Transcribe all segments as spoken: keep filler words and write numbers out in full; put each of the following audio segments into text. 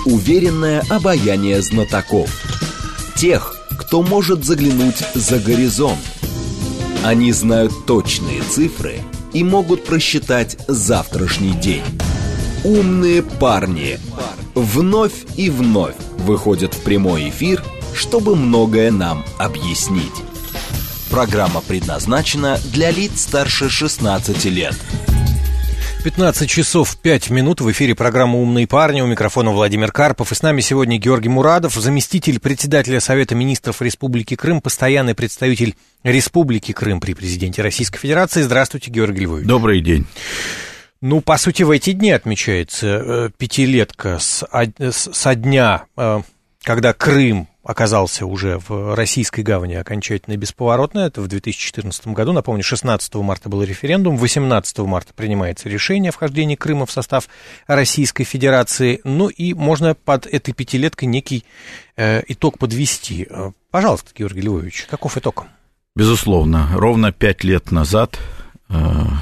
уверенное обаяние знатоков. Тех, кто может заглянуть за горизонт. Они знают точные цифры и могут просчитать завтрашний день. Умные парни вновь и вновь выходят в прямой эфир, чтобы многое нам объяснить. Программа предназначена для лиц старше шестнадцати лет. пятнадцать часов пять минут, в эфире программа «Умные парни», у микрофона Владимир Карпов. И с нами сегодня Георгий Мурадов, заместитель председателя Совета министров Республики Крым, постоянный представитель Республики Крым при президенте Российской Федерации. Здравствуйте, Георгий Львович. Добрый день. Ну, по сути, в эти дни отмечается э, пятилетка с, со дня, э, когда Крым оказался уже в российской гавани окончательно бесповоротно. Это в две тысячи четырнадцатом году. Напомню, шестнадцатого марта был референдум, восемнадцатого марта принимается решение о вхождении Крыма в состав Российской Федерации. Ну и можно под этой пятилеткой некий э, итог подвести. Пожалуйста, Георгий Львович, каков итог? Безусловно, ровно пять лет назад э,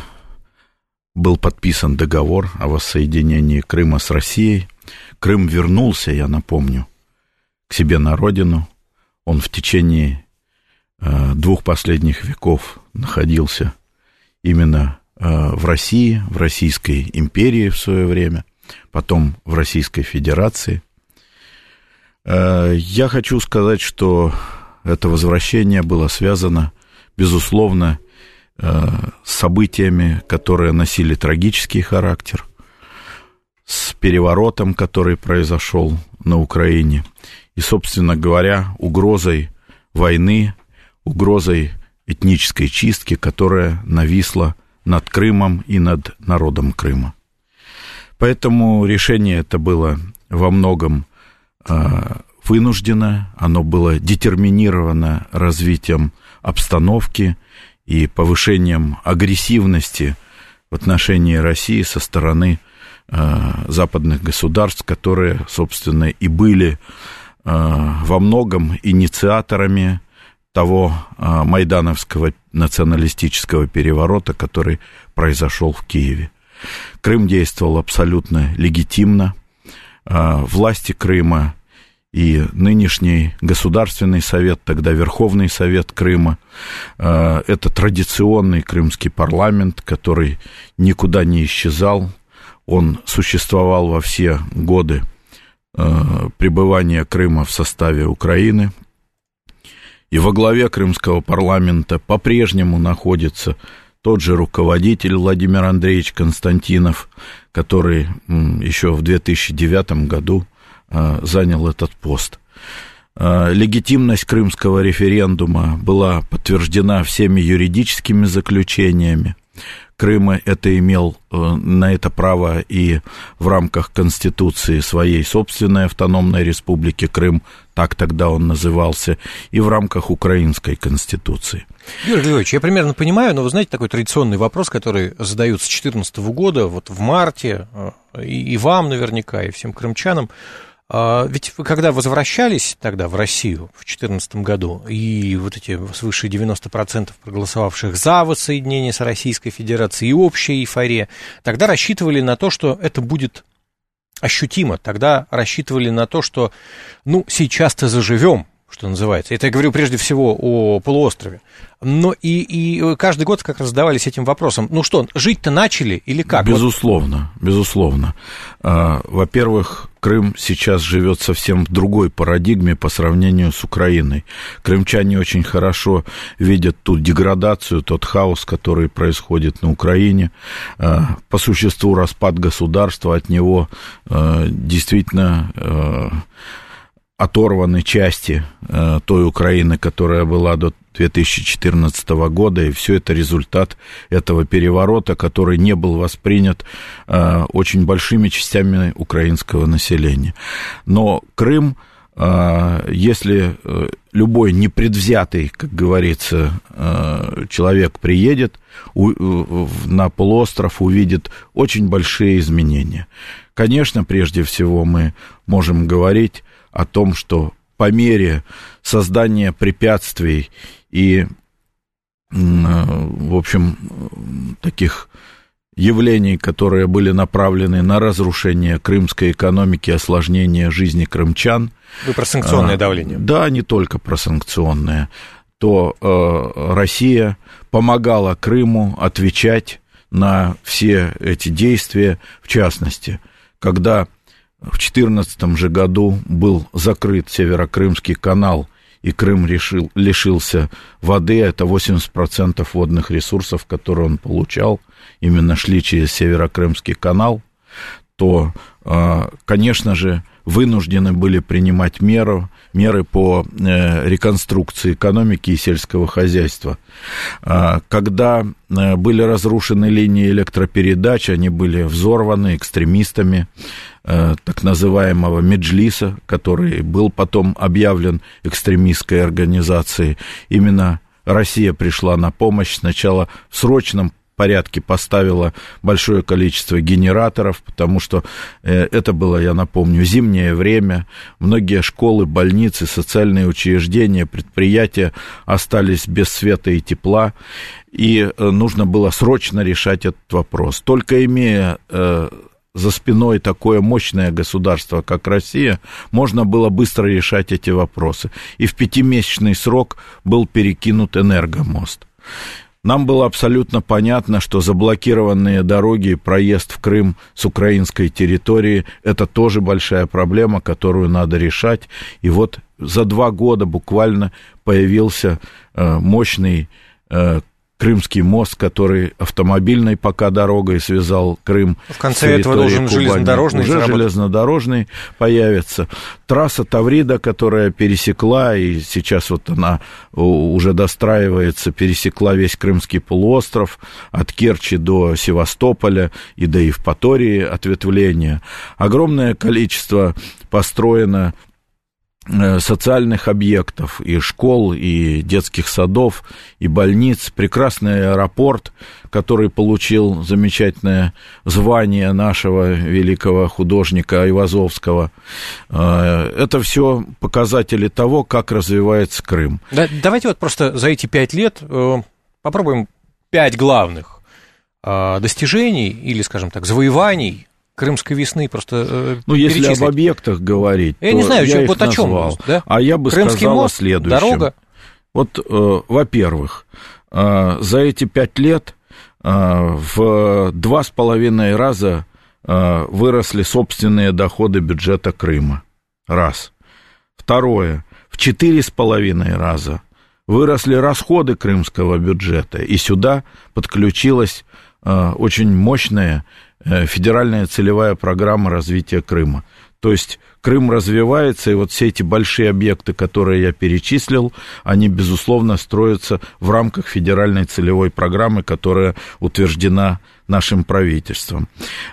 был подписан договор о воссоединении Крыма с Россией. Крым вернулся, я напомню, к себе на родину. Он в течение э, двух последних веков находился именно э, в России, в Российской империи в свое время, потом в Российской Федерации. Э, я хочу сказать, что это возвращение было связано, безусловно, э, с событиями, которые носили трагический характер, с переворотом, который произошел на Украине, и, собственно говоря, угрозой войны, угрозой этнической чистки, которая нависла над Крымом и над народом Крыма. Поэтому решение это было во многом э, вынуждено, оно было детерминировано развитием обстановки и повышением агрессивности в отношении России со стороны э, западных государств, которые, собственно, и были во многом инициаторами того а, майдановского националистического переворота, который произошел в Киеве. Крым действовал абсолютно легитимно. А, власти Крыма и нынешний Государственный совет, тогда Верховный Совет Крыма, а, это традиционный крымский парламент, который никуда не исчезал. Он существовал во все годы пребывания Крыма в составе Украины. И во главе крымского парламента по-прежнему находится тот же руководитель Владимир Андреевич Константинов, который еще в две тысячи девятом году занял этот пост. Легитимность крымского референдума была подтверждена всеми юридическими заключениями. Крым это имел на это право и в рамках Конституции своей собственной автономной республики Крым, так тогда он назывался, и в рамках Украинской Конституции. Георгий Львович, я примерно понимаю, но вы знаете, такой традиционный вопрос, который задают с две тысячи четырнадцатого года, вот в марте, и, и вам наверняка, и всем крымчанам. Ведь вы когда возвращались тогда в Россию в две тысячи четырнадцатом году, и вот эти свыше девяносто процентов проголосовавших за воссоединение с Российской Федерацией и общая эйфория, тогда рассчитывали на то, что это будет ощутимо, тогда рассчитывали на то, что, ну, сейчас-то заживем, что называется. Это я говорю прежде всего о полуострове. Но и, и каждый год как раз задавались этим вопросом. Ну что, жить-то начали или как? Безусловно, вот. безусловно. Во-первых, Крым сейчас живет совсем в другой парадигме по сравнению с Украиной. Крымчане очень хорошо видят ту деградацию, тот хаос, который происходит на Украине. По существу распад государства, от него действительно оторваны части э, той Украины, которая была до две тысячи четырнадцатого года, и все это результат этого переворота, который не был воспринят э, очень большими частями украинского населения. Но Крым, э, если э, любой непредвзятый, как говорится, э, человек приедет у, э, на полуостров, увидит очень большие изменения. Конечно, прежде всего мы можем говорить о том, что по мере создания препятствий и, в общем, таких явлений, которые были направлены на разрушение крымской экономики, осложнение жизни крымчан. Вы про санкционное давление? Да, не только про санкционное. То э, Россия помогала Крыму отвечать на все эти действия, в частности, когда в две тысячи четырнадцатом же году был закрыт Северокрымский канал, и Крым решил, лишился воды, это восемьдесят процентов водных ресурсов, которые он получал, именно шли через Северокрымский канал, то, конечно же, вынуждены были принимать меры, меры по реконструкции экономики и сельского хозяйства. Когда были разрушены линии электропередач, они были взорваны экстремистами так называемого Меджлиса, который был потом объявлен экстремистской организацией. Именно Россия пришла на помощь, сначала в срочном порядке поставила большое количество генераторов, потому что это было, я напомню, зимнее время, многие школы, больницы, социальные учреждения, предприятия остались без света и тепла, и нужно было срочно решать этот вопрос. Только имея за спиной такое мощное государство, как Россия, можно было быстро решать эти вопросы. И в пятимесячный срок был перекинут энергомост. Нам было абсолютно понятно, что заблокированные дороги и проезд в Крым с украинской территории – это тоже большая проблема, которую надо решать. И вот за два года буквально появился э, мощный э, Крымский мост, который автомобильной пока дорогой связал Крым. В конце этого должен Кубани. железнодорожный Уже заработать. железнодорожный появится. Трасса Таврида, которая пересекла, и сейчас вот она уже достраивается, пересекла весь Крымский полуостров, от Керчи до Севастополя и до Евпатории ответвления. Огромное количество построено социальных объектов, и школ, и детских садов, и больниц, прекрасный аэропорт, который получил замечательное звание нашего великого художника Айвазовского. Это все показатели того, как развивается Крым. Да, давайте вот просто за эти пять лет попробуем пять главных достижений или, скажем так, завоеваний Крымской весны просто э, Ну, если об объектах говорить, я то не знаю, я вот их о чем назвал. Да? А я бы Крымский сказал мост, о следующем. Дорога. Вот, э, во-первых, э, за эти пять лет э, в два с половиной раза э, выросли собственные доходы бюджета Крыма. Раз. Второе. В четыре с половиной раза выросли расходы крымского бюджета, и сюда подключилась э, очень мощная федеральная целевая программа развития Крыма. То есть Крым развивается, и вот все эти большие объекты, которые я перечислил, они, безусловно, строятся в рамках федеральной целевой программы, которая утверждена нашим правительством.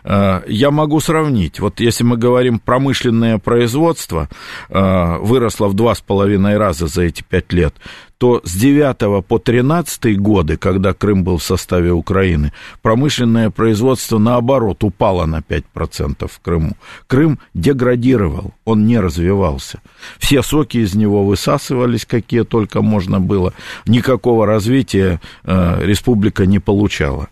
Я могу сравнить. Вот если мы говорим, промышленное производство выросло в два с половиной раза за эти пять лет, то с девятого по тринадцатый годы, когда Крым был в составе Украины, промышленное производство, наоборот, упало на пять процентов в Крыму. Крым деградировал, он не развивался. Все соки из него высасывались, какие только можно было. Никакого развития э, республика не получала.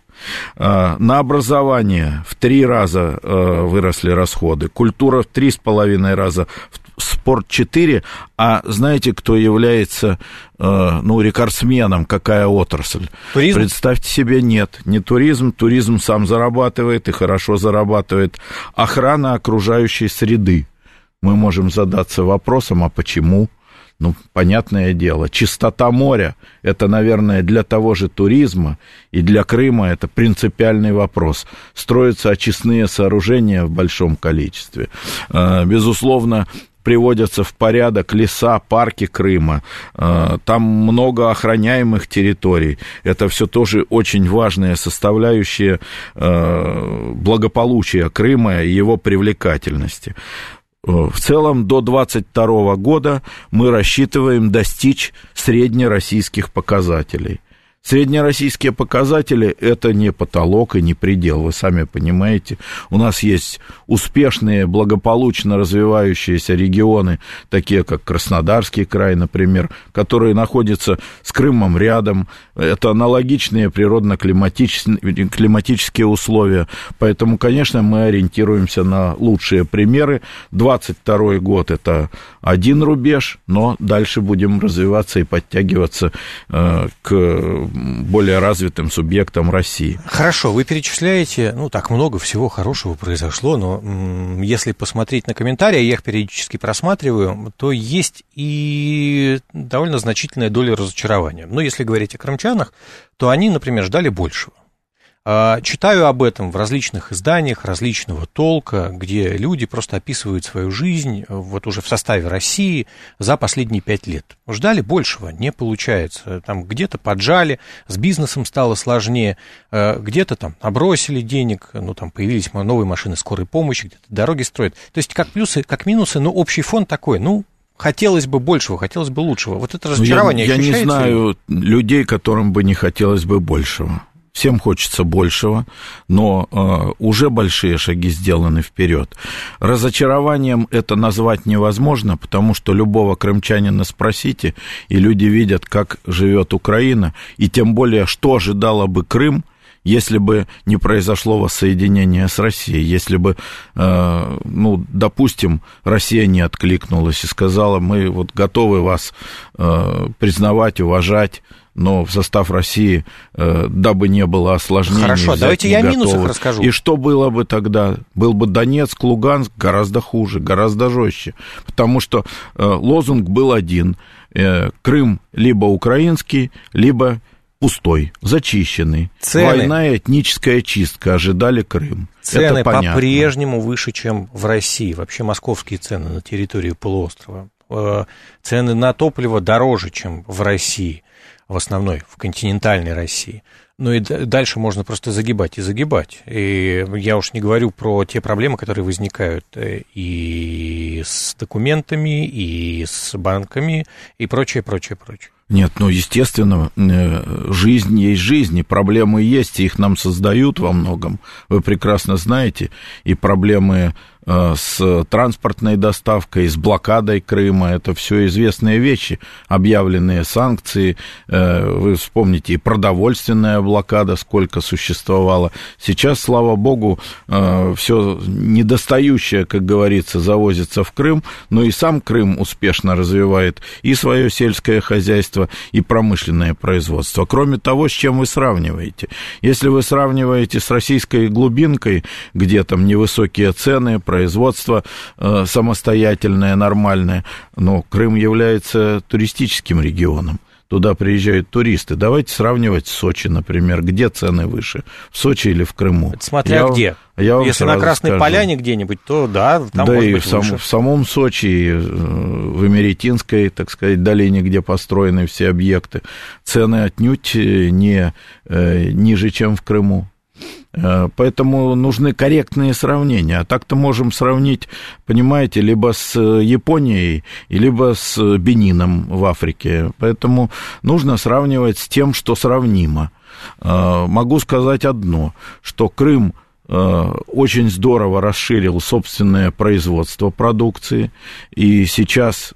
На образование в три раза выросли расходы, культура в три с половиной раза, спорт четыре, а знаете, кто является, ну, рекордсменом, какая отрасль? Туризм? Представьте себе, нет, не туризм, туризм сам зарабатывает и хорошо зарабатывает, охрана окружающей среды. Мы можем задаться вопросом, а почему? Ну, понятное дело, чистота моря, это, наверное, для того же туризма и для Крыма это принципиальный вопрос. Строятся очистные сооружения в большом количестве. Безусловно, приводятся в порядок леса, парки Крыма, там много охраняемых территорий. Это все тоже очень важная составляющая благополучия Крыма и его привлекательности. В целом, до двадцать второго года мы рассчитываем достичь среднероссийских показателей. Среднероссийские показатели – это не потолок и не предел, вы сами понимаете. У нас есть успешные, благополучно развивающиеся регионы, такие как Краснодарский край, например, которые находятся с Крымом рядом. Это аналогичные природно-климатические климатические условия. Поэтому, конечно, мы ориентируемся на лучшие примеры. двадцать второй год – это один рубеж, но дальше будем развиваться и подтягиваться э, к более развитым субъектам России. Хорошо, вы перечисляете, ну, так много всего хорошего произошло, но м- если посмотреть на комментарии, я их периодически просматриваю, то есть и довольно значительная доля разочарования. Но если говорить о крымчанах, то они, например, ждали большего. Читаю об этом в различных изданиях различного толка, где люди просто описывают свою жизнь вот уже в составе России за последние пять лет. Ждали большего, не получается. Там где-то поджали, с бизнесом стало сложнее, где-то там набросили денег, ну там появились новые машины скорой помощи, где-то дороги строят. То есть как плюсы, как минусы, но общий фон такой, ну, хотелось бы большего, хотелось бы лучшего. Вот это разочарование я, ощущается? Я не знаю людей, которым бы не хотелось бы большего. Всем хочется большего, но э, уже большие шаги сделаны вперед. Разочарованием это назвать невозможно, потому что любого крымчанина спросите, и люди видят, как живет Украина, и тем более, что ожидало бы Крым, если бы не произошло воссоединение с Россией, если бы, э, ну, допустим, Россия не откликнулась и сказала, мы вот готовы вас э, признавать, уважать, но в состав России, э, дабы не было осложнений. Хорошо, давайте я о минусах расскажу. И что было бы тогда? Был бы Донецк, Луганск гораздо хуже, гораздо жестче, потому что э, лозунг был один, э, Крым либо украинский, либо пустой, зачищенный. Цены. Война и этническая чистка ожидали Крым. Цены по-прежнему выше, чем в России. Вообще московские цены на территории полуострова. Цены на топливо дороже, чем в России, в основной, в континентальной России. Ну и дальше можно просто загибать и загибать. И я уж не говорю про те проблемы, которые возникают и с документами, и с банками, и прочее, прочее, прочее. Нет, ну, естественно, жизнь есть жизнь, и проблемы есть, и их нам создают во многом. Вы прекрасно знаете, и проблемы с транспортной доставкой, с блокадой Крыма, это все известные вещи, объявленные санкции, вы вспомните, и продовольственная блокада, сколько существовало. Сейчас, слава богу, все недостающее, как говорится, завозится в Крым, но и сам Крым успешно развивает и свое сельское хозяйство, и промышленное производство. Кроме того, с чем вы сравниваете? Если вы сравниваете с российской глубинкой, где там невысокие цены, производство э, самостоятельное, нормальное, но Крым является туристическим регионом. Туда приезжают туристы. Давайте сравнивать с Сочи, например. Где цены выше? В Сочи или в Крыму? Это смотря я, где. Я Если на Красной скажу. Поляне где-нибудь, то да, там да может и быть в, сам, выше. в самом Сочи, в Эмеретинской, так сказать, долине, где построены все объекты, цены отнюдь не э, ниже, чем в Крыму. Поэтому нужны корректные сравнения. А так-то можем сравнить, понимаете, либо с Японией, либо с Бенином в Африке. Поэтому нужно сравнивать с тем, что сравнимо. Могу сказать одно, что Крым очень здорово расширил собственное производство продукции, и сейчас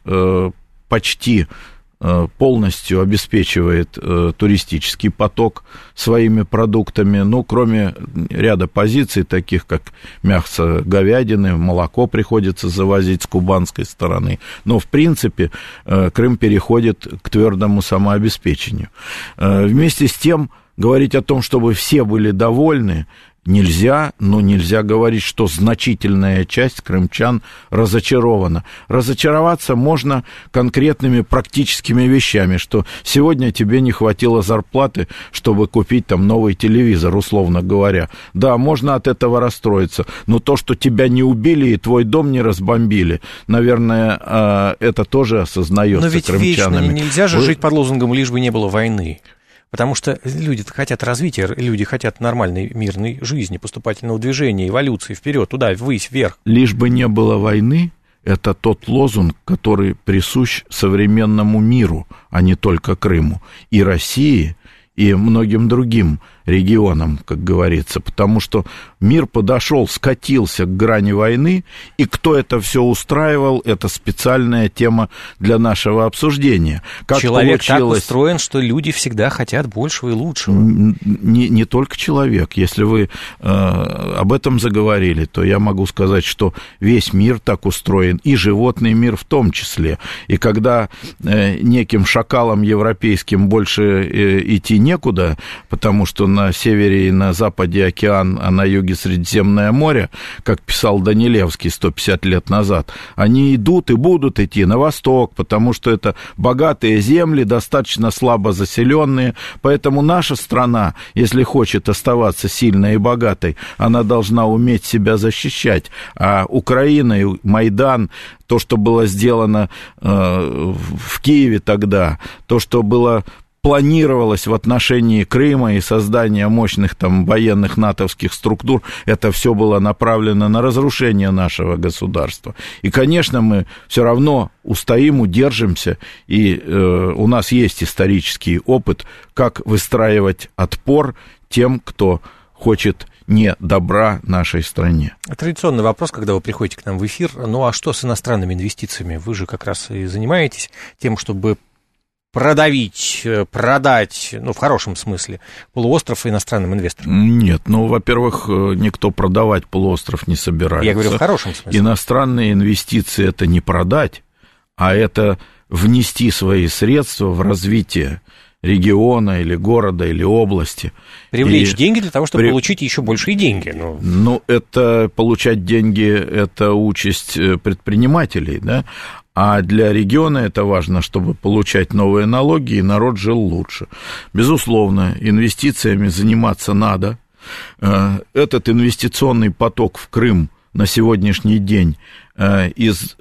почти полностью обеспечивает э, туристический поток своими продуктами, ну, кроме ряда позиций, таких как мясо говядины, молоко приходится завозить с кубанской стороны, но, в принципе, э, Крым переходит к твердому самообеспечению. Э, вместе с тем, говорить о том, чтобы все были довольны, нельзя, но нельзя говорить, что значительная часть крымчан разочарована. Разочароваться можно конкретными практическими вещами, что сегодня тебе не хватило зарплаты, чтобы купить там новый телевизор, условно говоря. Да, можно от этого расстроиться, но то, что тебя не убили и твой дом не разбомбили, наверное, это тоже осознается крымчанами. Но ведь вечно нельзя же Вы... жить под лозунгом «лишь бы не было войны». Потому что люди хотят развития, люди хотят нормальной мирной жизни, поступательного движения, эволюции вперед, туда, ввысь, вверх. Лишь бы не было войны, это тот лозунг, который присущ современному миру, а не только Крыму. И России, и многим другим регионам, как говорится, потому что мир подошел, скатился к грани войны, и кто это все устраивал, это специальная тема для нашего обсуждения. Как человек получилось... так устроен, что люди всегда хотят большего и лучшего. Не, не только человек. Если вы э, об этом заговорили, то я могу сказать, что весь мир так устроен, и животный мир в том числе. И когда э, неким шакалам европейским больше э, идти некуда, потому что на севере и на западе океан, а на юге Средиземное море, как писал Данилевский сто пятьдесят лет назад, они идут и будут идти на восток, потому что это богатые земли, достаточно слабо заселенные, поэтому наша страна, если хочет оставаться сильной и богатой, она должна уметь себя защищать, а Украина и Майдан, то, что было сделано э, в Киеве тогда, то, что было планировалось в отношении Крыма и создания мощных там военных натовских структур, это все было направлено на разрушение нашего государства. И, конечно, мы все равно устоим, удержимся, и э, у нас есть исторический опыт, как выстраивать отпор тем, кто хочет не добра нашей стране. Традиционный вопрос, когда вы приходите к нам в эфир, ну а что с иностранными инвестициями? Вы же как раз и занимаетесь тем, чтобы продавить, продать, ну, в хорошем смысле, полуостров иностранным инвесторам? Нет, ну, во-первых, никто продавать полуостров не собирается. Я говорю в хорошем смысле. Иностранные инвестиции – это не продать, а это внести свои средства в развитие региона или города или области. Привлечь и деньги для того, чтобы при... получить еще большие деньги. Ну. ну, это получать деньги – это участь предпринимателей, да? А для региона это важно, чтобы получать новые налоги, и народ жил лучше. Безусловно, инвестициями заниматься надо. Этот инвестиционный поток в Крым на сегодняшний день из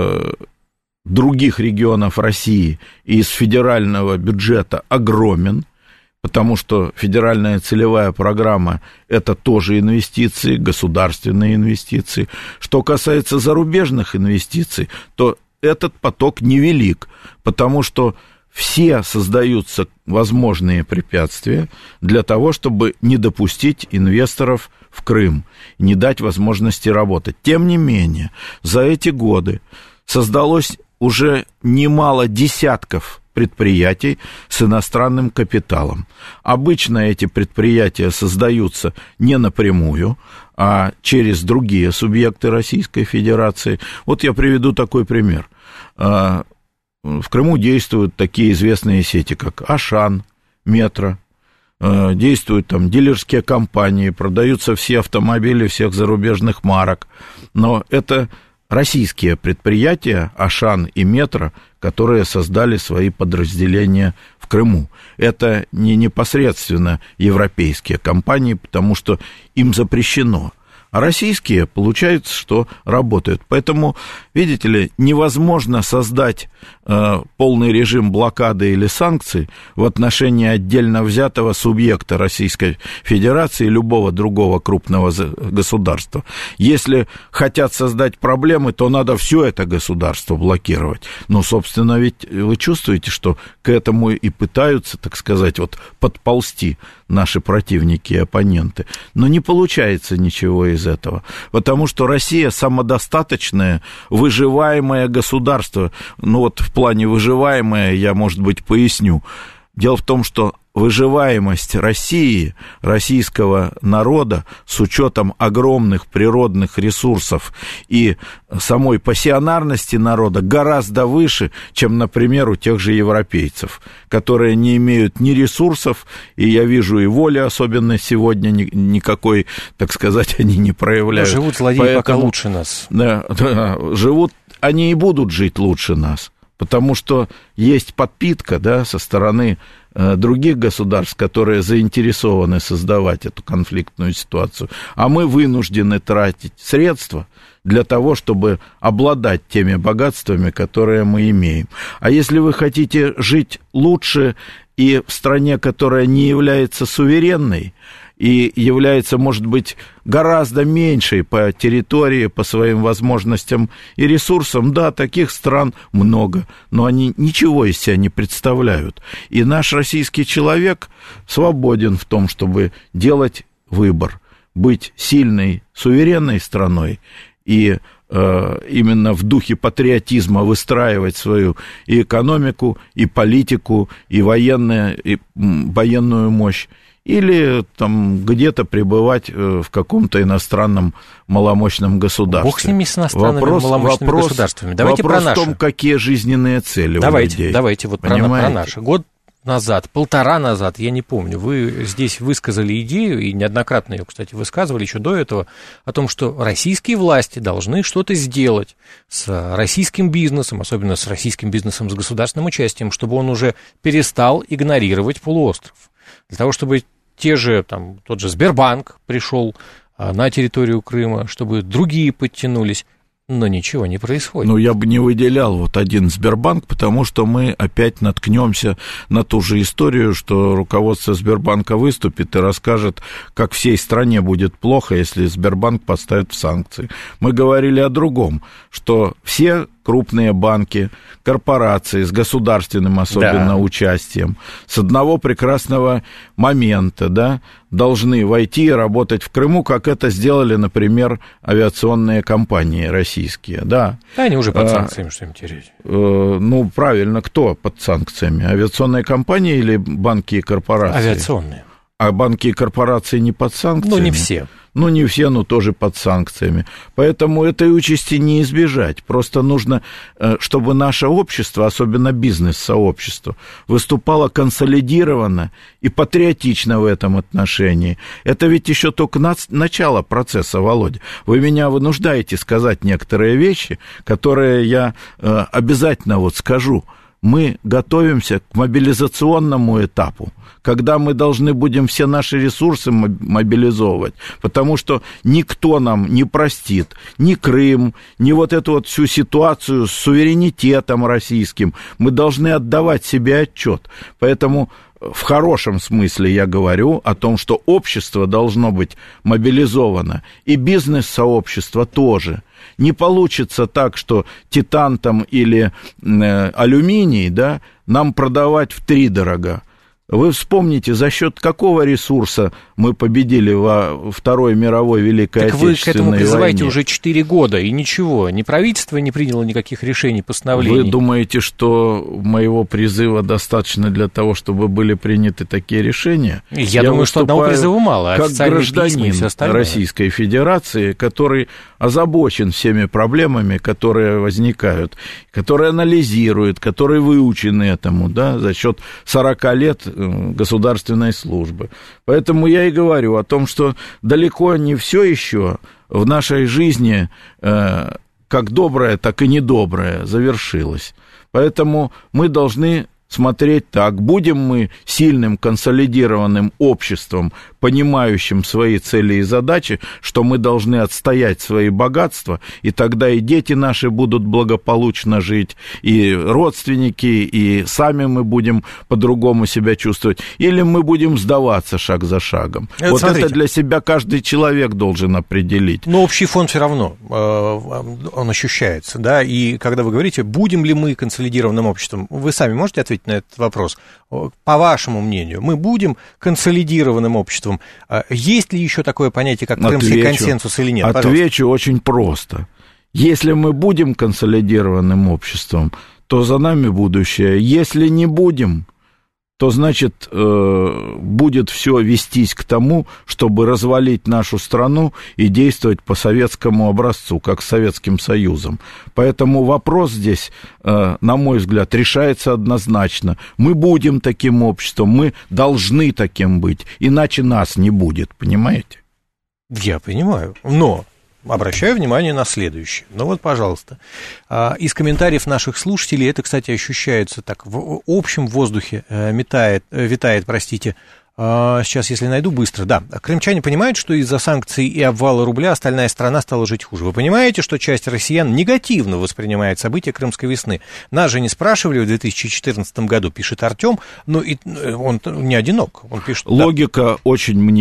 других регионов России и из федерального бюджета огромен, потому что федеральная целевая программа – это тоже инвестиции, государственные инвестиции. Что касается зарубежных инвестиций, то этот поток невелик, потому что все создаются возможные препятствия для того, чтобы не допустить инвесторов в Крым, не дать возможности работать. Тем не менее, за эти годы создалось уже немало десятков предприятий с иностранным капиталом. Обычно эти предприятия создаются не напрямую, а через другие субъекты Российской Федерации. Вот я приведу такой пример. В Крыму действуют такие известные сети, как Ашан, Метро, действуют там дилерские компании, продаются все автомобили всех зарубежных марок, но это российские предприятия, Ашан и Метро, которые создали свои подразделения в Крыму. Это не непосредственно европейские компании, потому что им запрещено. А российские, получается, что работают. Поэтому, видите ли, невозможно создать э, полный режим блокады или санкций в отношении отдельно взятого субъекта Российской Федерации и любого другого крупного государства. Если хотят создать проблемы, то надо все это государство блокировать. Но, собственно, ведь вы чувствуете, что к этому и пытаются, так сказать, вот подползти наши противники и оппоненты. Но не получается ничего из этого, потому что Россия самодостаточное, выживаемое государство. Ну вот в плане выживаемое я, может быть, поясню. Дело в том, что выживаемость России, российского народа, с учетом огромных природных ресурсов и самой пассионарности народа гораздо выше, чем, например, у тех же европейцев, которые не имеют ни ресурсов, и я вижу и воли, особенно сегодня, никакой, так сказать, они не проявляют. Но живут злодеи Поэтому, пока лучше нас. Да, да, живут, они и будут жить лучше нас. Потому что есть подпитка, да, со стороны э, других государств, которые заинтересованы создавать эту конфликтную ситуацию, а мы вынуждены тратить средства для того, чтобы обладать теми богатствами, которые мы имеем. А если вы хотите жить лучше и в стране, которая не является суверенной, и является, может быть, гораздо меньшей по территории, по своим возможностям и ресурсам. Да, таких стран много, но они ничего из себя не представляют. И наш российский человек свободен в том, чтобы делать выбор, быть сильной, суверенной страной и э, именно в духе патриотизма выстраивать свою и экономику, и политику, и, военную, и военную мощь, или там где-то пребывать в каком-то иностранном маломощном государстве. Бог с ними, с иностранными вопрос, маломощными вопрос, государствами. Давайте вопрос про наши. в том, какие жизненные цели давайте, у людей. Давайте вот про, про наши. Год назад, полтора назад, я не помню, вы здесь высказали идею, и неоднократно ее, кстати, высказывали еще до этого, о том, что российские власти должны что-то сделать с российским бизнесом, особенно с российским бизнесом с государственным участием, чтобы он уже перестал игнорировать полуостров. Для того, чтобы те же, там, тот же Сбербанк пришел а, на территорию Крыма, чтобы другие подтянулись, но ничего не происходит. Ну, я бы не выделял вот один Сбербанк, потому что мы опять наткнемся на ту же историю, что руководство Сбербанка выступит и расскажет, как всей стране будет плохо, если Сбербанк поставит в санкции. Мы говорили о другом, что все крупные банки, корпорации с государственным особенно да. участием, с одного прекрасного момента, да, должны войти и работать в Крыму, как это сделали, например, авиационные компании российские, да. Да, они уже под санкциями, а, что им терять. Э, ну, правильно, кто под санкциями? Авиационные компании или банки и корпорации? Авиационные. А банки и корпорации не под санкциями? Ну, не все. Ну, не все, но тоже под санкциями. Поэтому этой участи не избежать. Просто нужно, чтобы наше общество, особенно бизнес-сообщество, выступало консолидированно и патриотично в этом отношении. Это ведь еще только начало процесса, Володя. Вы меня вынуждаете сказать некоторые вещи, которые я обязательно вот скажу. Мы готовимся к мобилизационному этапу, когда мы должны будем все наши ресурсы мобилизовывать, потому что никто нам не простит ни Крым, ни вот эту вот всю ситуацию с суверенитетом российским. Мы должны отдавать себе отчет. Поэтому в хорошем смысле я говорю о том, что общество должно быть мобилизовано, и бизнес-сообщество тоже. Не получится так, что титан там или э, алюминий, да, нам продавать втридорога. Вы вспомните, за счет какого ресурса мы победили во Второй мировой Великой так Отечественной войне. Так вы к этому призываете уже четыре года, и ничего, ни правительство не приняло никаких решений, постановлений. Вы думаете, что моего призыва достаточно для того, чтобы были приняты такие решения? Я, Я думаю, что одного призыва мало, как гражданин Российской Федерации, который озабочен всеми проблемами, которые возникают, который анализирует, который выучен этому, да, за счет сорока лет государственной службы. Поэтому я и говорю о том, что далеко не все еще в нашей жизни э, как доброе, так и недоброе завершилось. Поэтому мы должны смотреть так, будем мы сильным консолидированным обществом, понимающим свои цели и задачи, что мы должны отстоять свои богатства, и тогда и дети наши будут благополучно жить, и родственники, и сами мы будем по-другому себя чувствовать, или мы будем сдаваться шаг за шагом. Это, вот смотрите, это для себя каждый человек должен определить. Но общий фон все равно, он ощущается, да, и когда вы говорите, будем ли мы консолидированным обществом, вы сами можете ответить на этот вопрос? По вашему мнению, мы будем консолидированным обществом? Есть ли еще такое понятие, как крымский отвечу, консенсус или нет? Отвечу Пожалуйста. Очень просто. Если мы будем консолидированным обществом, то за нами будущее. Если не будем, то, значит, будет все вестись к тому, чтобы развалить нашу страну и действовать по советскому образцу, как с Советским Союзом. Поэтому вопрос здесь, на мой взгляд, решается однозначно. Мы будем таким обществом, мы должны таким быть, иначе нас не будет, понимаете? Я понимаю, но... Обращаю внимание на следующее. Ну вот, пожалуйста, из комментариев наших слушателей, это, кстати, ощущается так, в общем воздухе метает, витает, простите, сейчас, если найду, быстро, да. Крымчане понимают, что из-за санкций и обвала рубля остальная страна стала жить хуже. Вы понимаете, что часть россиян негативно воспринимает события Крымской весны? Нас же не спрашивали в две тысячи четырнадцатом году, пишет Артем, но и он не одинок, он пишет... Логика да. очень мне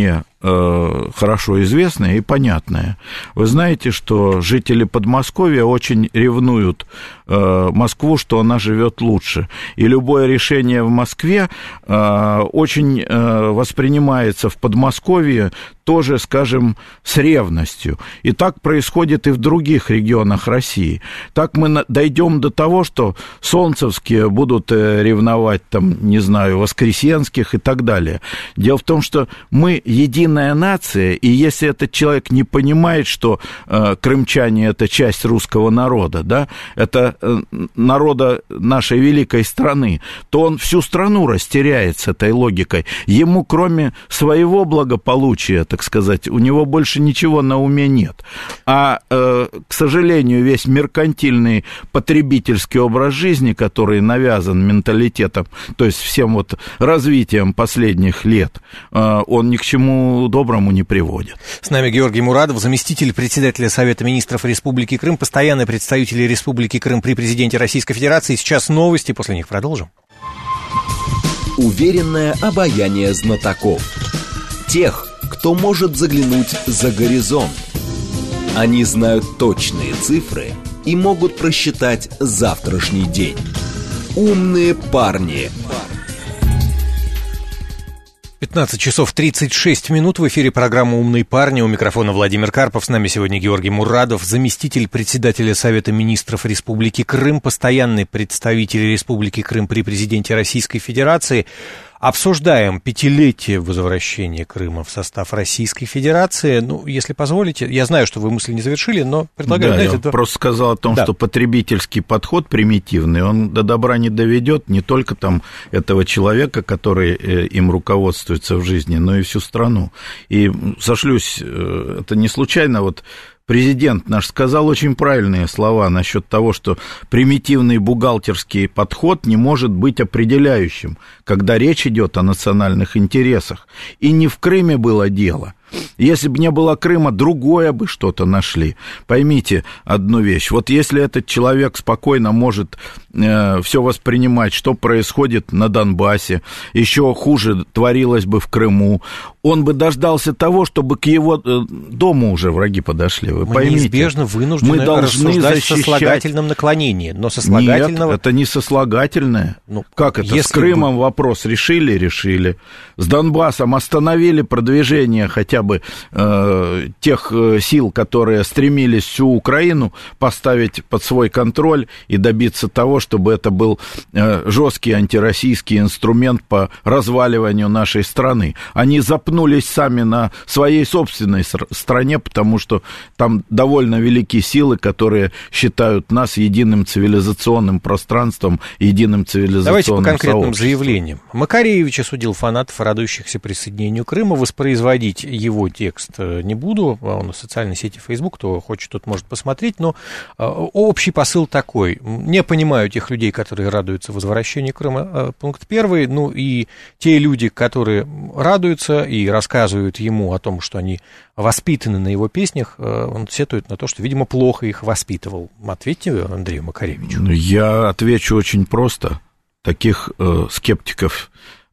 э, хорошо известное и понятное. Вы знаете, что жители Подмосковья очень ревнуют э, Москву, что она живет лучше. И любое решение в Москве э, очень э, воспринимается в Подмосковье тоже, скажем, с ревностью. И так происходит и в других регионах России. Так мы дойдем до того, что солнцевские будут ревновать, там, не знаю, воскресенских и так далее. Дело в том, что мы единая нация, и если этот человек не понимает, что э, крымчане – это часть русского народа, да, это э, народа нашей великой страны, то он всю страну растеряет с этой логикой. Ему, кроме своего благополучия, так сказать, у него больше ничего на уме нет. А, э, к сожалению, весь меркантильный потребительский образ жизни, который навязан менталитетом, то есть всем вот развитием последних лет, э, он ни к чему доброму не приводит. С нами Георгий Мурадов, заместитель председателя Совета министров Республики Крым, постоянный представитель Республики Крым при президенте Российской Федерации. Сейчас новости, после них продолжим. Уверенное обаяние знатоков. Тех, кто может заглянуть за горизонт. Они знают точные цифры и могут просчитать завтрашний день. Умные парни. пятнадцать часов тридцать шесть минут. В эфире программа «Умные парни». У микрофона Владимир Карпов. С нами сегодня Георгий Мурадов, заместитель председателя Совета министров Республики Крым, постоянный представитель Республики Крым при президенте Российской Федерации. Обсуждаем пятилетие возвращения Крыма в состав Российской Федерации. Ну, если позволите, я знаю, что вы мысли не завершили, но предлагаю... Да, знаете, я это... просто сказал о том, да. что потребительский подход примитивный, он до добра не доведет не только там этого человека, который им руководствуется в жизни, но и всю страну. И сошлюсь, это не случайно, вот президент наш сказал очень правильные слова насчет того, что примитивный бухгалтерский подход не может быть определяющим, когда речь идет о национальных интересах. И не в Крыме было дело. Если бы не было Крыма, другое бы что-то нашли. Поймите одну вещь. Вот если этот человек спокойно может э, все воспринимать, что происходит на Донбассе, еще хуже творилось бы в Крыму, он бы дождался того, чтобы к его э, дому уже враги подошли. Вы мы поймите, неизбежно вынуждены мы должны рассуждать защищать... в сослагательном наклонении. Но сослагательного... Нет, это не сослагательное. Ну, как это? С Крымом бы... вопрос решили, решили. С Донбассом остановили продвижение хотя бы э, тех сил, которые стремились всю Украину поставить под свой контроль и добиться того, чтобы это был э, жесткий антироссийский инструмент по разваливанию нашей страны. Они запнулись сами на своей собственной стране, потому что там довольно велики силы, которые считают нас единым цивилизационным пространством, единым цивилизационным Давайте по конкретным сообществом. заявлениям. Макаревич осудил фанатов, радующихся присоединению Крыма. Воспроизводить его текст не буду. Он в социальной сети Facebook, кто хочет, тот может посмотреть. Но общий посыл такой. Не понимаю тех людей, которые радуются возвращению Крыма. Пункт первый. Ну и те люди, которые радуются и рассказывают ему о том, что они воспитаны на его песнях, он сетует на то, что, видимо, плохо их воспитывал. Ответьте Андрею Макаревичу. Я отвечу очень просто. Таких э, скептиков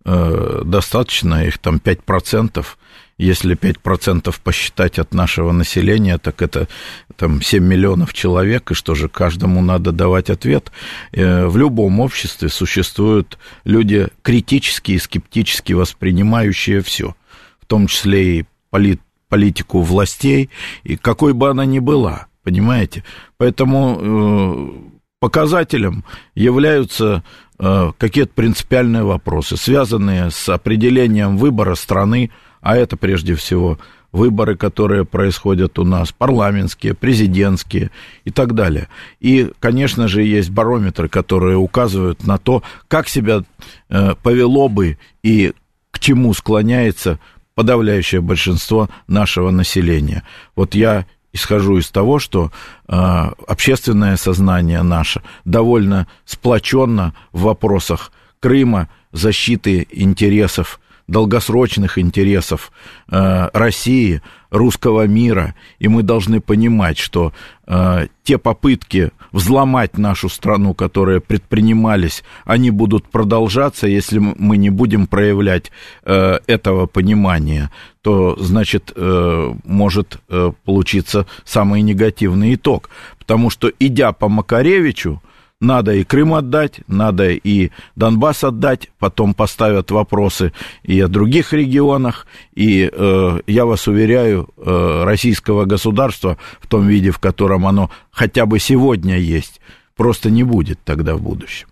э, достаточно, их там пять процентов. Если пять процентов посчитать от нашего населения, так это там семь миллионов человек, и что же, каждому надо давать ответ. Э, в любом обществе существуют люди критически и скептически воспринимающие все, в том числе и полит, политику властей, и какой бы она ни была, понимаете? Поэтому э, показателем являются какие-то принципиальные вопросы, связанные с определением выбора страны, а это прежде всего выборы, которые происходят у нас, парламентские, президентские и так далее. И, конечно же, есть барометры, которые указывают на то, как себя повело бы и к чему склоняется подавляющее большинство нашего населения. Вот я исхожу из того, что э, общественное сознание наше довольно сплоченно в вопросах Крыма, защиты интересов, долгосрочных интересов э, России, русского мира, и мы должны понимать, что э, те попытки взломать нашу страну, которые предпринимались, они будут продолжаться, если мы не будем проявлять э, этого понимания, то, значит, э, может э, получиться самый негативный итог. Потому что, идя по Макаревичу, надо и Крым отдать, надо и Донбасс отдать, потом поставят вопросы и о других регионах, и, э, я вас уверяю, э, российского государства в том виде, в котором оно хотя бы сегодня есть, просто не будет тогда в будущем.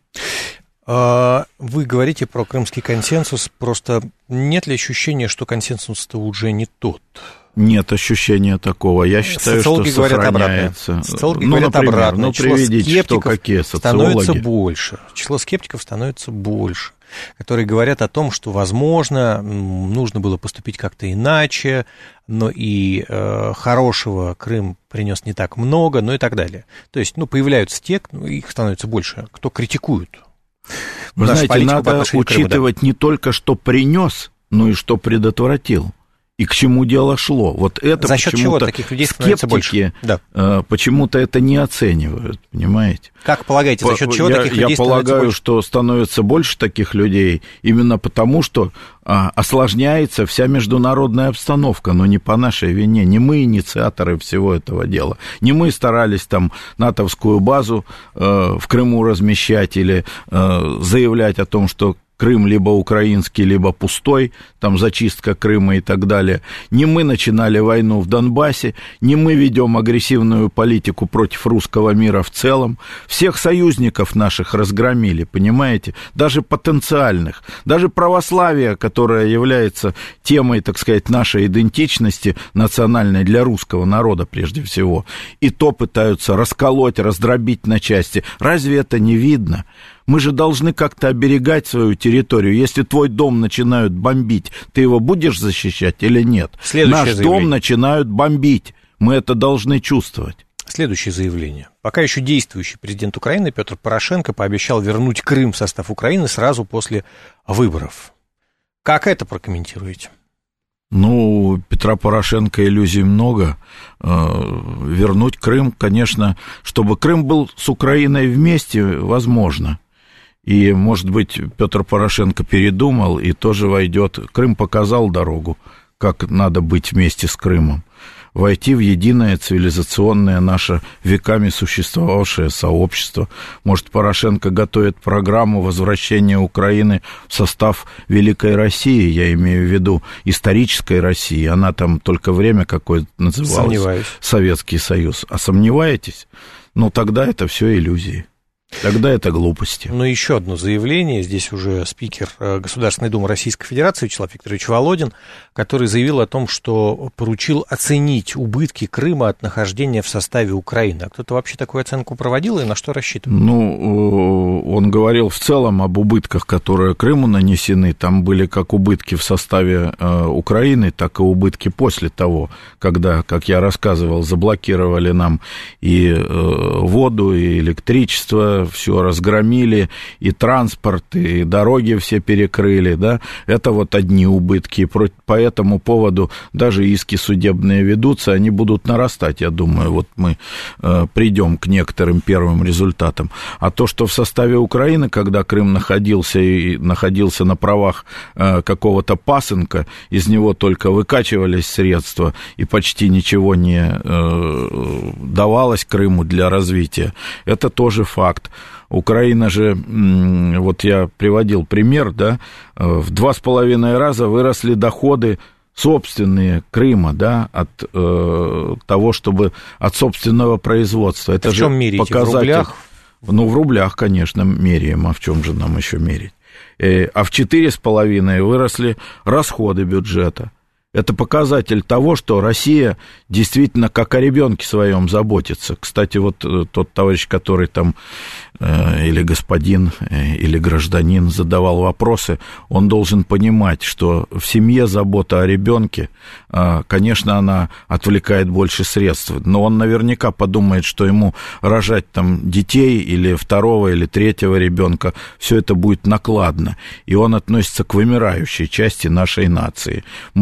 Вы говорите про крымский консенсус, просто нет ли ощущения, что консенсус-то уже не тот? Нет ощущения такого. Я считаю, социологи что говорят сохраняется. Обратно. Социологи ну, говорят например, обратно. Ну, число приведите, что, какие социологи. Становится больше. Число скептиков становится больше, которые говорят о том, что, возможно, нужно было поступить как-то иначе, но и э, хорошего Крым принес не так много, ну и так далее. То есть, ну, появляются те, ну, их становится больше, кто критикует. Вы знаете, надо учитывать Крыма, да? не только, что принес, но и что предотвратил. И к чему дело шло. Вот это За счет чего таких людей становится больше? Да. э, почему-то это не оценивают, понимаете? Как полагаете, за счет чего я, таких людей я становится полагаю, больше? что становится больше таких людей именно потому, что а, осложняется вся международная обстановка, но не по нашей вине. Не мы инициаторы всего этого дела. Не мы старались там натовскую базу э, в Крыму размещать или э, заявлять о том, что Крым либо украинский, либо пустой, там зачистка Крыма и так далее. Не мы начинали войну в Донбассе, не мы ведем агрессивную политику против русского мира в целом. Всех союзников наших разгромили, понимаете? Даже потенциальных. Даже православие, которое является темой, так сказать, нашей идентичности национальной для русского народа прежде всего, и то пытаются расколоть, раздробить на части. Разве это не видно? Мы же должны как-то оберегать свою территорию. Если твой дом начинают бомбить, ты его будешь защищать или нет? Наш заявление. Дом начинают бомбить. Мы это должны чувствовать. Следующее заявление. Пока еще действующий президент Украины Петр Порошенко пообещал вернуть Крым в состав Украины сразу после выборов. Как это прокомментируете? Ну, у Петра Порошенко иллюзий много. Вернуть Крым, конечно, чтобы Крым был с Украиной вместе, возможно. И, может быть, Петр Порошенко передумал и тоже войдет. Крым показал дорогу, как надо быть вместе с Крымом. Войти в единое цивилизационное наше веками существовавшее сообщество. Может, Порошенко готовит программу возвращения Украины в состав Великой России, я имею в виду исторической России. Она там только время какое-то называлась. Сомневаюсь. Советский Союз. А сомневаетесь? Ну, тогда это все иллюзии. Тогда это глупости. Но еще одно заявление. Здесь уже спикер Государственной Думы Российской Федерации Вячеслав Викторович Володин, который заявил о том, что поручил оценить убытки Крыма от нахождения в составе Украины. А кто-то вообще такую оценку проводил и на что рассчитывал? Ну, он говорил в целом об убытках, которые Крыму нанесены. Там были как убытки в составе Украины, так и убытки после того, когда, как я рассказывал, заблокировали нам и воду, и электричество, все разгромили, и транспорт, и дороги все перекрыли, да, это вот одни убытки, и по этому поводу даже иски судебные ведутся, они будут нарастать, я думаю, вот мы э, придем к некоторым первым результатам. А то, что в составе Украины, когда Крым находился и находился на правах э, какого-то пасынка, из него только выкачивались средства, и почти ничего не э, давалось Крыму для развития, это тоже факт. Украина же, вот я приводил пример, да, в два с половиной раза выросли доходы собственные Крыма, да, от э, того, чтобы от собственного производства. Это в чем же меряете? показатель. В рублях? Ну, в рублях, конечно, меряем, а в чем же нам еще мерить? А в четыре с половиной выросли расходы бюджета. Это показатель того, что Россия действительно как о ребенке своем заботится. Кстати, вот тот товарищ, который там, э, или господин, э, или гражданин задавал вопросы, он должен понимать, что в семье забота о ребенке, э, конечно, она отвлекает больше средств, но он наверняка подумает, что ему рожать там детей или второго, или третьего ребенка, все это будет накладно, и он относится к вымирающей части нашей нации. Мы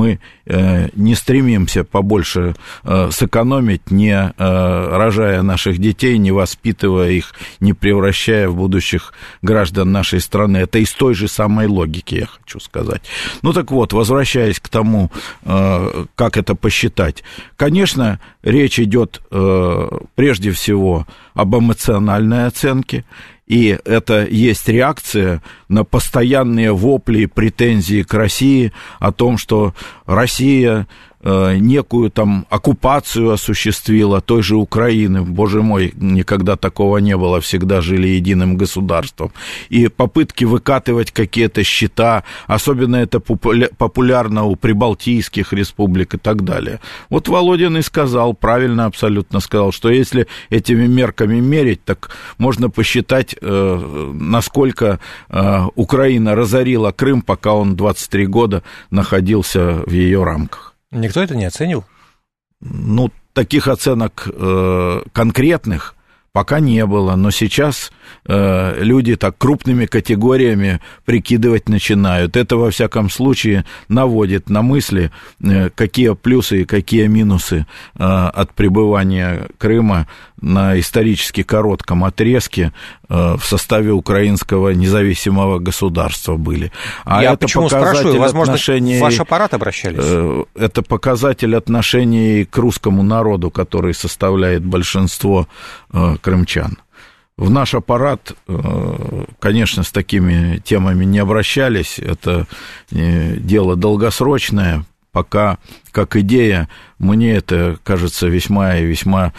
не стремимся побольше сэкономить, не рожая наших детей, не воспитывая их, не превращая в будущих граждан нашей страны. Это из той же самой логики, я хочу сказать. Ну так вот, возвращаясь к тому, как это посчитать. Конечно, речь идет прежде всего об эмоциональной оценке, и это есть реакция на постоянные вопли и претензии к России о том, что Россия некую там оккупацию осуществила той же Украины. Боже мой, никогда такого не было, всегда жили единым государством. И попытки выкатывать какие-то счета, особенно это популярно у прибалтийских республик и так далее. Вот Володин и сказал, правильно абсолютно сказал, что если этими мерками мерить, так можно посчитать, насколько Украина разорила Крым, пока он двадцать три года находился в ее рамках. Никто это не оценил? Ну, таких оценок э, конкретных пока не было, но сейчас э, люди так крупными категориями прикидывать начинают. Это, во всяком случае, наводит на мысли, э, какие плюсы и какие минусы э, от пребывания Крыма на исторически коротком отрезке э, в составе украинского независимого государства были. А Я это почему спрашиваю, возможно, отношений, в ваш аппарат обращались? Э, это показатель отношений к русскому народу, который составляет большинство э, крымчан. В наш аппарат, конечно, с такими темами не обращались. Это дело долгосрочное. Пока, как идея, мне это кажется весьма и весьма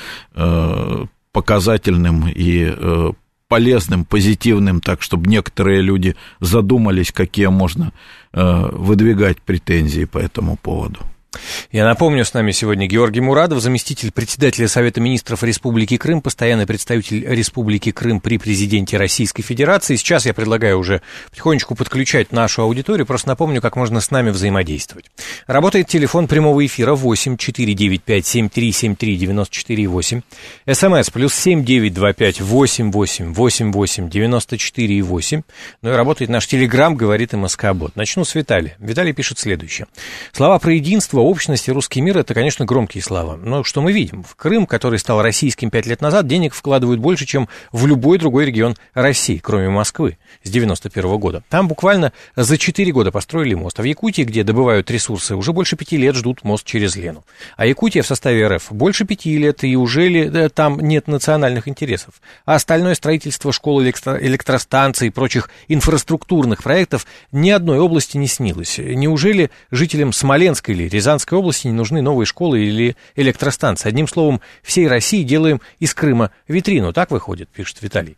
показательным и полезным, позитивным, так, чтобы некоторые люди задумались, какие можно выдвигать претензии по этому поводу. Я напомню, с нами сегодня Георгий Мурадов, заместитель председателя Совета министров Республики Крым, постоянный представитель Республики Крым при президенте Российской Федерации. Сейчас я предлагаю уже потихонечку подключать нашу аудиторию. Просто напомню, как можно с нами взаимодействовать. Работает телефон прямого эфира восемь четыре девять пять семь три семь три девять четыре восемь. СМС плюс семь девять два пять восемь восемь восемь восемь девяносто четыре восемь. Ну и работает наш телеграм, говорит МСК-бот. Начну с Виталия. Виталий пишет следующее. Слова про единство, общность и русский мир — это, конечно, громкие слова. Но что мы видим? В Крым, который стал российским пять лет назад, денег вкладывают больше, чем в любой другой регион России, кроме Москвы, с девяносто первого года. Там буквально за четыре года построили мост. А в Якутии, где добывают ресурсы, уже больше пяти лет ждут мост через Лену. А Якутия в составе РФ больше пяти лет, и уже ли да, там нет национальных интересов? А остальное строительство школ, электро- электростанций и прочих инфраструктурных проектов ни одной области не снилось. Неужели жителям Смоленской или Рязанской области не нужны новые школы или электростанции? Одним словом, всей России делаем из Крыма витрину. Так выходит, пишет Виталий.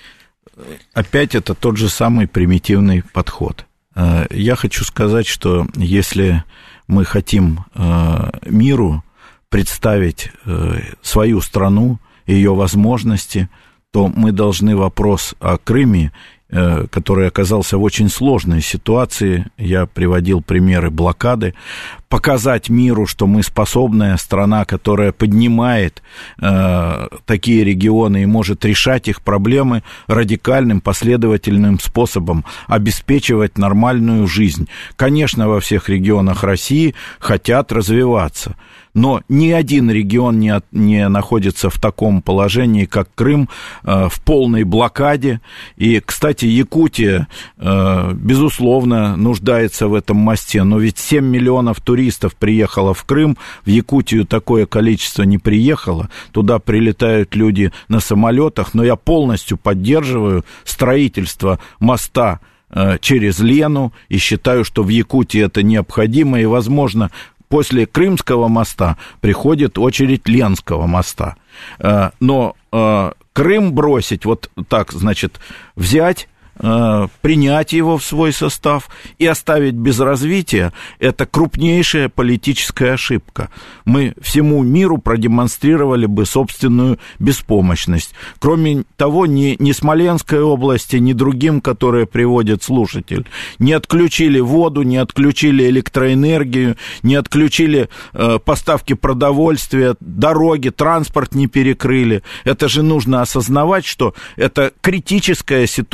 Опять это тот же самый примитивный подход. Я хочу сказать, что если мы хотим миру представить свою страну, ее возможности, то мы должны вопрос о Крыме, который оказался в очень сложной ситуации, я приводил примеры блокады, показать миру, что мы способная страна, которая поднимает э, такие регионы и может решать их проблемы радикальным, последовательным способом, обеспечивать нормальную жизнь. Конечно, во всех регионах России хотят развиваться, но ни один регион не, от, не находится в таком положении, как Крым, э, в полной блокаде. И, кстати, Якутия, э, безусловно, нуждается в этом мосте, но ведь семь миллионов туристов приехало в Крым, в Якутию такое количество не приехало, туда прилетают люди на самолетах, но я полностью поддерживаю строительство моста э, через Лену и считаю, что в Якутии это необходимо, и, возможно, после Крымского моста приходит очередь Ленского моста. Но Крым бросить, вот так, значит, взять, принять его в свой состав и оставить без развития, это крупнейшая политическая ошибка. Мы всему миру продемонстрировали бы собственную беспомощность. Кроме того, ни, ни Смоленской области, ни другим, которые приводит слушатель, не отключили воду, не отключили электроэнергию, не отключили э, поставки продовольствия, дороги, транспорт не перекрыли. Это же нужно осознавать, что это критическая ситуация.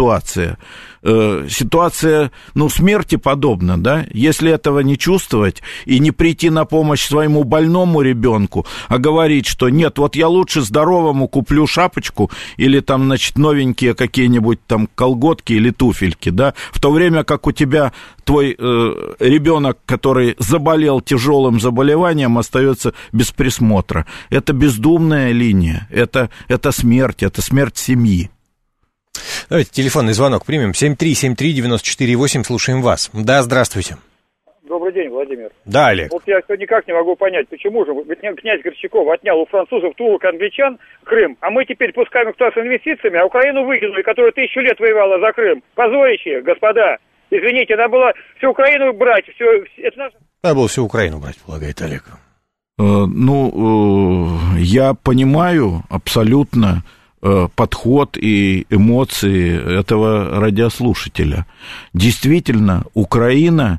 ситуация, э, ситуация, ну, смерти подобна, да, если этого не чувствовать и не прийти на помощь своему больному ребенку, а говорить, что нет, вот я лучше здоровому куплю шапочку или там, значит, новенькие какие-нибудь там колготки или туфельки, да, в то время как у тебя твой э, ребенок, который заболел тяжелым заболеванием, остается без присмотра. Это бездумная линия, это, это смерть, это смерть семьи. Давайте телефонный звонок примем. семь три семь три девять четыре восемь, слушаем вас. Да, здравствуйте. Добрый день, Владимир. Да, Олег. Вот я никак не могу понять, почему же князь Горчаков отнял у французов, турок, англичан Крым, а мы теперь пускаем их туда с инвестициями, а Украину выкинули, которая тысячу лет воевала за Крым. Позорище, господа. Извините, надо было всю Украину брать, все, это наше... Надо было всю Украину брать, полагает Олег. Ну, я понимаю абсолютно подход и эмоции этого радиослушателя. Действительно, Украина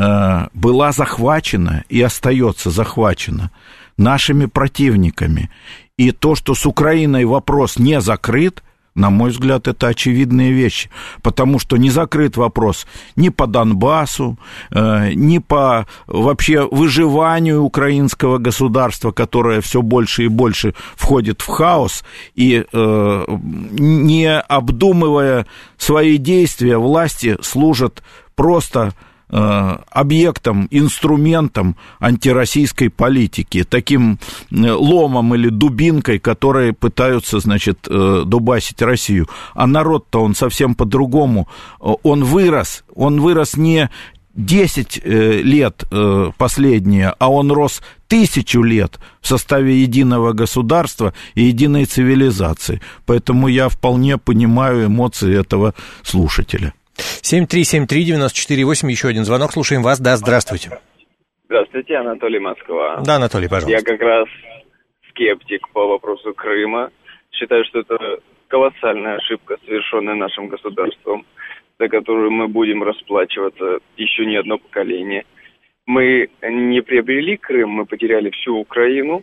была захвачена и остается захвачена нашими противниками. И то, что с Украиной вопрос не закрыт, на мой взгляд, это очевидные вещи, потому что не закрыт вопрос ни по Донбассу, э, ни по вообще выживанию украинского государства, которое все больше и больше входит в хаос, и э, не обдумывая свои действия, власти служат просто объектом, инструментом антироссийской политики, таким ломом или дубинкой, которые пытаются, значит, дубасить Россию. А народ-то он совсем по-другому. Он вырос, он вырос не десять лет последние, а он рос тысячу лет в составе единого государства и единой цивилизации. Поэтому я вполне понимаю эмоции этого слушателя. семь три семь три девять четыре восемь, еще один звонок, слушаем вас, да, здравствуйте. Здравствуйте, Анатолий, Москва. Да, Анатолий, пожалуйста. Я как раз скептик по вопросу Крыма. Считаю, что это колоссальная ошибка, совершенная нашим государством, за которую мы будем расплачиваться еще не одно поколение. Мы не приобрели Крым, мы потеряли всю Украину.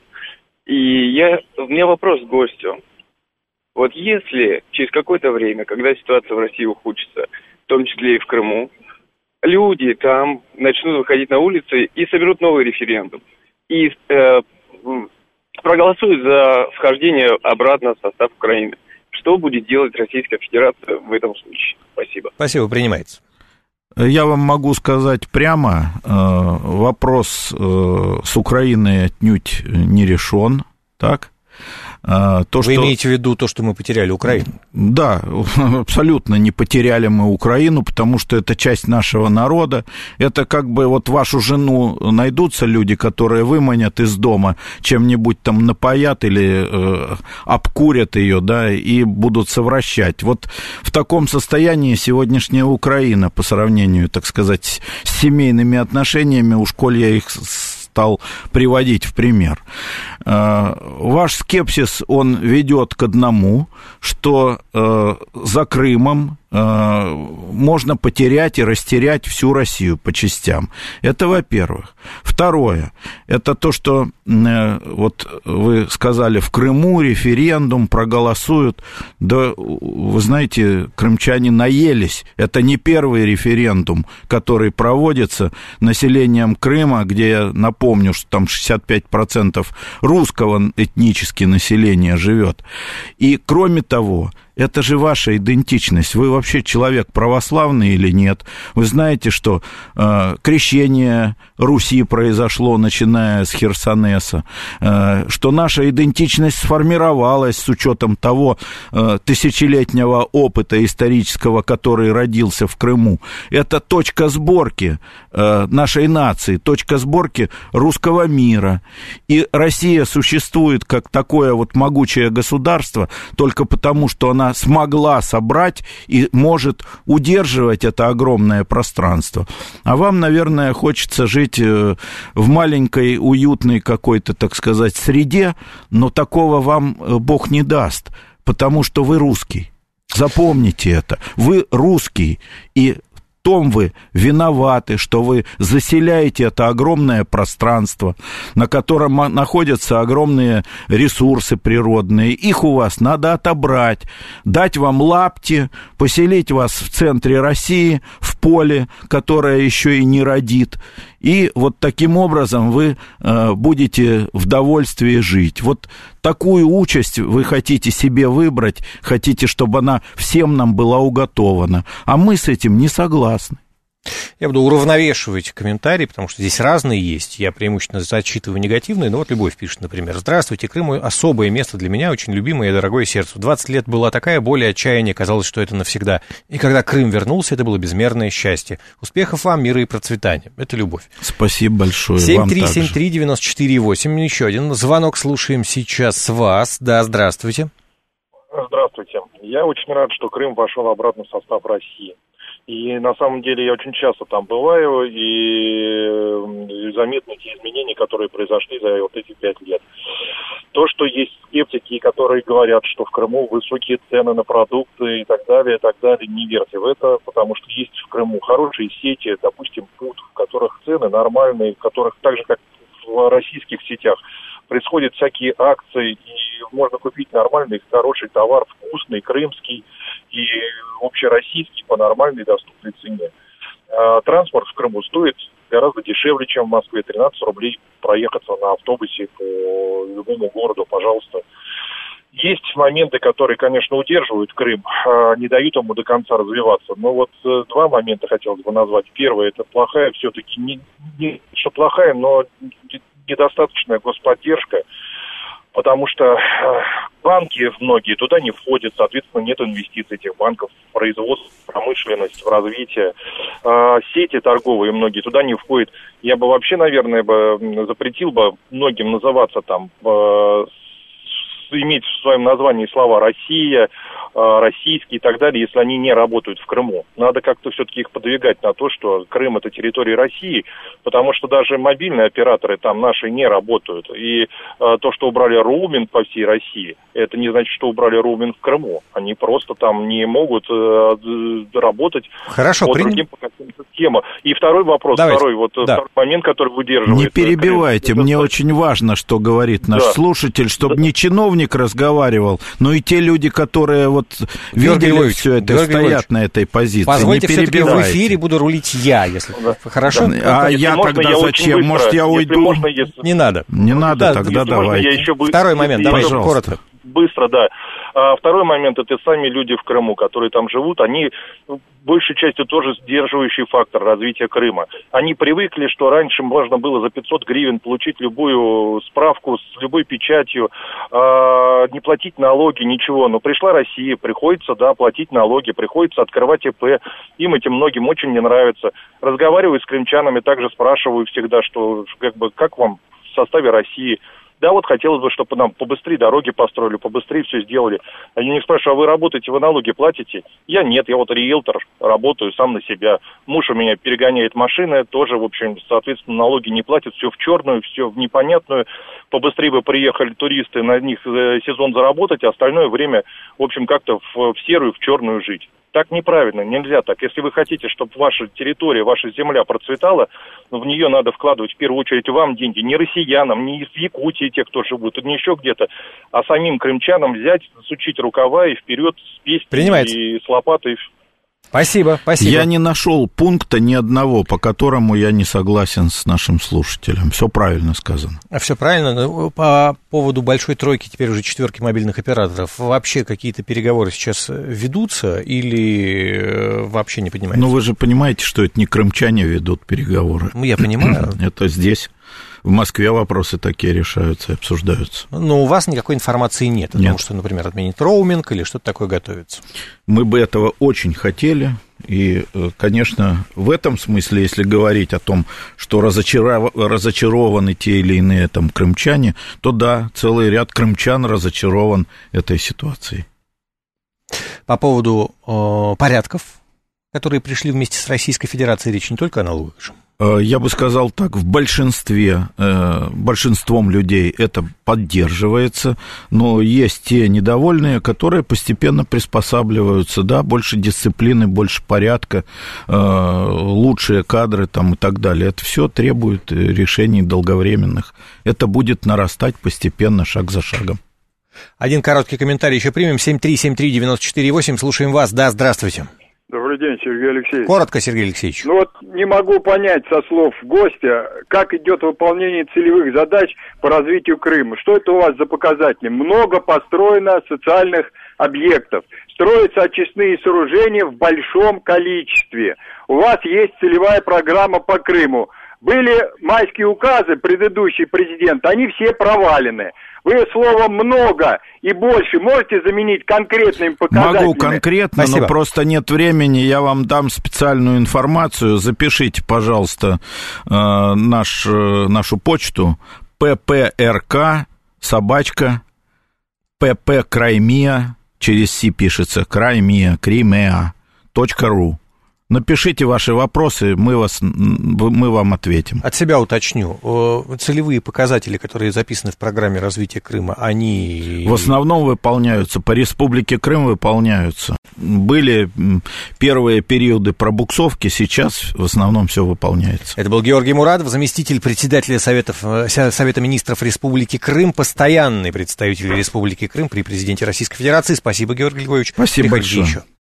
И я, у меня вопрос к гостю. Вот если через какое-то время, когда ситуация в России ухудшится, в том числе и в Крыму, люди там начнут выходить на улицы и соберут новый референдум. И э, проголосуют за вхождение обратно в состав Украины. Что будет делать Российская Федерация в этом случае? Спасибо. Спасибо, принимается. Я вам могу сказать прямо, э, вопрос э, с Украиной отнюдь не решен, так? То, Вы что... имеете в виду то, что мы потеряли Украину? Да, абсолютно не потеряли мы Украину, потому что это часть нашего народа. Это как бы вот вашу жену найдутся люди, которые выманят из дома, чем-нибудь там напоят или э, обкурят ее, да, и будут совращать. Вот в таком состоянии сегодняшняя Украина по сравнению, так сказать, с семейными отношениями, уж коль я их стал приводить в пример. Ваш скепсис, он ведет к одному, что э, за Крымом э, можно потерять и растерять всю Россию по частям. Это во-первых. Второе, это то, что э, вот вы сказали, в Крыму референдум, проголосуют. Да, вы знаете, крымчане наелись. Это не первый референдум, который проводится населением Крыма, где, я напомню, что там шестьдесят пять процентов русского этнически населения живет. И кроме того, это же ваша идентичность. Вы вообще человек православный или нет? Вы знаете, что э, крещение Руси произошло, начиная с Херсонеса, э, что наша идентичность сформировалась с учетом того э, тысячелетнего опыта исторического, который родился в Крыму. Это точка сборки э, нашей нации, точка сборки русского мира. И Россия существует как такое вот могучее государство только потому, что она смогла собрать и может удерживать это огромное пространство. А вам, наверное, хочется жить в маленькой, уютной какой-то, так сказать, среде, но такого вам Бог не даст, потому что вы русский. Запомните это. Вы русский, и том вы виноваты, что вы заселяете это огромное пространство, на котором находятся огромные ресурсы природные. Их у вас надо отобрать, дать вам лапти, поселить вас в центре России, в поле, которое еще и не родит. И вот таким образом вы э, будете в довольстве жить. Вот такую участь вы хотите себе выбрать, хотите, чтобы она всем нам была уготована. А мы с этим не согласны. Я буду уравновешивать комментарии, потому что здесь разные есть. Я преимущественно зачитываю негативные. Но вот Любовь пишет, например: «Здравствуйте, Крым – особое место для меня, очень любимое и дорогое сердцу. двадцать лет была такая боль и отчаяние, казалось, что это навсегда. И когда Крым вернулся, это было безмерное счастье. Успехов вам, мира и процветания». Это Любовь. Спасибо большое. семь три семь три девять четыре восемь. Еще один звонок слушаем сейчас с вас. Да, здравствуйте. Здравствуйте. Я очень рад, что Крым вошел обратно в состав России. И на самом деле я очень часто там бываю, и заметны те изменения, которые произошли за вот эти пять лет. То, что есть скептики, которые говорят, что в Крыму высокие цены на продукты и так далее, и так далее, не верьте в это, потому что есть в Крыму хорошие сети, допустим, ПУТ, в которых цены нормальные, в которых так же, как в российских сетях, происходят всякие акции, и можно купить нормальный, хороший товар, вкусный, крымский и общероссийский по нормальной доступной цене. А транспорт в Крыму стоит гораздо дешевле, чем в Москве. тринадцать рублей проехаться на автобусе по любому городу, пожалуйста. Есть моменты, которые, конечно, удерживают Крым, не дают ему до конца развиваться. Но вот два момента хотелось бы назвать. Первое, это плохая все-таки, не, не что плохая, но недостаточная господдержка, потому что банки многие туда не входят, соответственно, нет инвестиций этих банков в производство, в промышленность, в развитие. Сети торговые многие туда не входят. Я бы вообще, наверное, бы запретил бы многим называться там, иметь в своем названии слова «Россия», «российский» и так далее, если они не работают в Крыму. Надо как-то все-таки их подвигать на то, что Крым – это территория России, потому что даже мобильные операторы там наши не работают. И э, то, что убрали роуминг по всей России, это не значит, что убрали роуминг в Крыму. Они просто там не могут э, работать Хорошо, по при... другим по каким-то темам. И второй вопрос, Давайте. второй, вот, да. второй момент, который выдерживает. Не перебивайте, Крым. мне это... очень важно, что говорит наш да. слушатель, чтобы да. не чиновник разговаривал, но и те люди, которые вот Георгий видели все это, Георгий стоят Львович, на этой позиции. Позвольте не все-таки в эфире буду рулить я, если да. хорошо. Да. А если я можно, тогда я зачем? быстро, Может, я уйду? Можно, если... Не надо. Не надо, да, тогда если давай. Можно, я еще бы... Второй момент, давай, коротко. Быстро, да. А второй момент, это сами люди в Крыму, которые там живут, они большей частью тоже сдерживающий фактор развития Крыма. Они привыкли, что раньше можно было за пятьсот гривен получить любую справку с любой печатью, э, не платить налоги, ничего. Но пришла Россия, приходится, да, платить налоги, приходится открывать ИП. Им этим многим очень не нравится. Разговариваю с крымчанами, также спрашиваю всегда, что как бы как вам в составе России. Да, вот хотелось бы, чтобы нам побыстрее дороги построили, побыстрее все сделали. Они не спрашивают, а вы работаете, вы налоги платите? Я нет, я вот риэлтор, работаю сам на себя. Муж у меня перегоняет машины, тоже, в общем, соответственно, налоги не платят, все в черную, все в непонятную. Побыстрее бы приехали туристы, на них сезон заработать, а остальное время, в общем, как-то в, в серую, в черную жить. Так неправильно, нельзя так. Если вы хотите, чтобы ваша территория, ваша земля процветала, в нее надо вкладывать в первую очередь вам деньги, не россиянам, не из Якутии те, кто живут, не еще где-то, а самим крымчанам взять, засучить рукава и вперед с песней и с лопатой. Спасибо, спасибо. Я не нашел пункта ни одного, по которому я не согласен с нашим слушателем. Все правильно сказано. Все правильно. По поводу большой тройки, теперь уже четверки мобильных операторов, вообще какие-то переговоры сейчас ведутся или вообще не понимаете? Ну, вы же понимаете, что это не крымчане ведут переговоры. Ну, я понимаю. Это здесь. В Москве вопросы такие решаются и обсуждаются. Но у вас никакой информации нет о нет. том, что, например, отменить роуминг или что-то такое готовится. Мы бы этого очень хотели. И, конечно, в этом смысле, если говорить о том, что разочаров... разочарованы те или иные там крымчане, то да, целый ряд крымчан разочарован этой ситуацией. По поводу э, порядков. которые пришли вместе с Российской Федерацией, речь не только о налогах же? Я бы сказал так, в большинстве, большинством людей это поддерживается, но есть те недовольные, которые постепенно приспосабливаются, да, больше дисциплины, больше порядка, лучшие кадры там и так далее. Это все требует решений долговременных. Это будет нарастать постепенно, шаг за шагом. Один короткий комментарий еще примем. семь три семь три девять четыре восемь. Слушаем вас. Да, здравствуйте. Добрый день, Сергей Алексеевич. Коротко, Сергей Алексеевич. Ну вот не могу понять со слов гостя, как идет выполнение целевых задач по развитию Крыма. Что это у вас за показатели? Много построено социальных объектов. Строятся очистные сооружения в большом количестве. У вас есть целевая программа по Крыму. Были майские указы, предыдущий президент, они все провалены. Вы слово «много» и «больше» можете заменить конкретными показателями? Могу конкретно, Спасибо. Но просто нет времени. Я вам дам специальную информацию. Запишите, пожалуйста, наш, нашу почту ппрк собачка ппкраймия, через «си» пишется, краймия, кримеа, точка ру. Напишите ваши вопросы, мы, вас, мы вам ответим. От себя уточню. Целевые показатели, которые записаны в программе развития Крыма, они... В основном выполняются, по Республике Крым выполняются. Были первые периоды пробуксовки, сейчас в основном все выполняется. Это был Георгий Мурадов, заместитель председателя Советов, Совета министров Республики Крым, постоянный представитель Республики Крым при президенте Российской Федерации. Спасибо, Георгий Григорьевич. Спасибо Приходите большое. еще.